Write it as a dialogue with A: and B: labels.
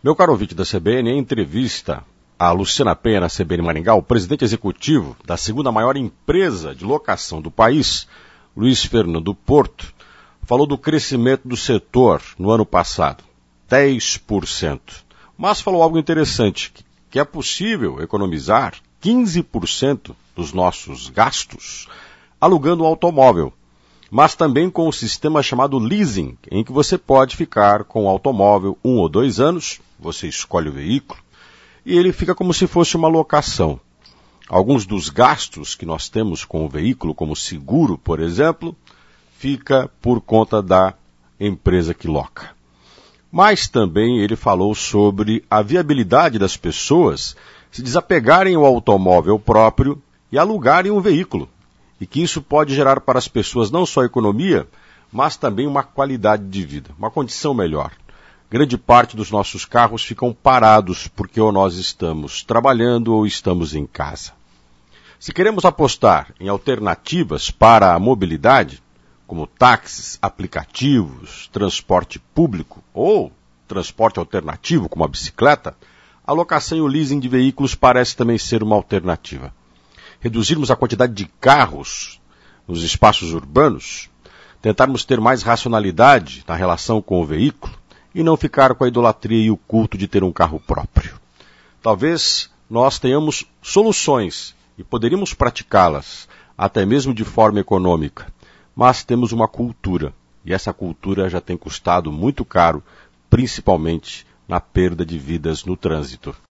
A: Meu caro ouvinte da CBN, em entrevista a Luciana Penha na CBN Maringá, o presidente executivo da segunda maior empresa de locação do país, Luiz Fernando Porto, falou do crescimento do setor no ano passado, 10%. Mas falou algo interessante, que é possível economizar 15% dos nossos gastos alugando um automóvel, mas também com um sistema chamado leasing, em que você pode ficar com o automóvel 1 ou 2 anos, você escolhe o veículo, e ele fica como se fosse uma locação. Alguns dos gastos que nós temos com o veículo, como seguro, por exemplo, fica por conta da empresa que loca. Mas também ele falou sobre a viabilidade das pessoas se desapegarem ao automóvel próprio e alugarem um veículo. E que isso pode gerar para as pessoas não só economia, mas também uma qualidade de vida, uma condição melhor. Grande parte dos nossos carros ficam parados porque ou nós estamos trabalhando ou estamos em casa. Se queremos apostar em alternativas para a mobilidade, como táxis, aplicativos, transporte público ou transporte alternativo, como a bicicleta, a locação e o leasing de veículos parece também ser uma alternativa. Reduzirmos a quantidade de carros nos espaços urbanos, tentarmos ter mais racionalidade na relação com o veículo e não ficar com a idolatria e o culto de ter um carro próprio. Talvez nós tenhamos soluções e poderíamos praticá-las, até mesmo de forma econômica, mas temos uma cultura, e essa cultura já tem custado muito caro, principalmente na perda de vidas no trânsito.